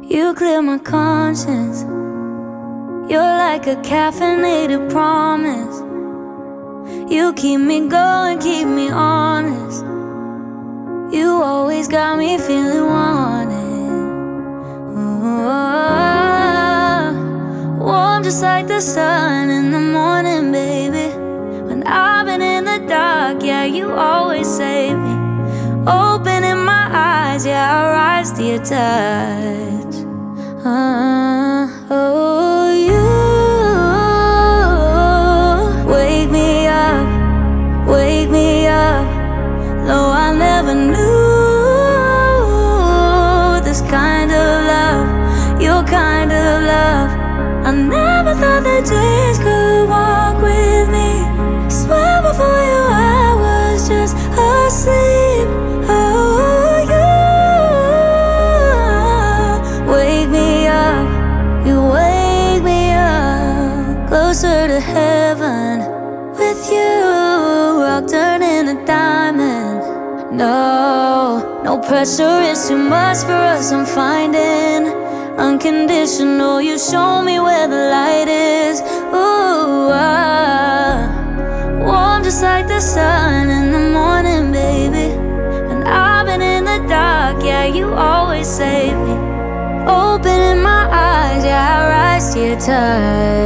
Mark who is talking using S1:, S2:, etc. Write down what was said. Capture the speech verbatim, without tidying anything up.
S1: You clear my conscience. You're like a caffeinated promise. You keep me going, keep me honest. You always got me feeling wanted. Oh, warm just like the sun in the morning, baby. When I've been in the dark, yeah, you always save me. Opening my eyes, yeah, I rise to your touch. uh, Oh, you wake me up, wake me up. Though I never knew this kind of love, your kind of love. I never thought that dreams could walk with me. Swear before you I was just asleep. Oh, you wake me up, you wake me up. Closer to heaven with you, rock turning to diamond. No, no pressure, it's too much for us, I'm finding unconditional, you show me where the light is. Ooh, ah, warm just like the sun in the morning, baby. When I've been in the dark, yeah, you always save me. Opening my eyes, yeah, I rise to your touch.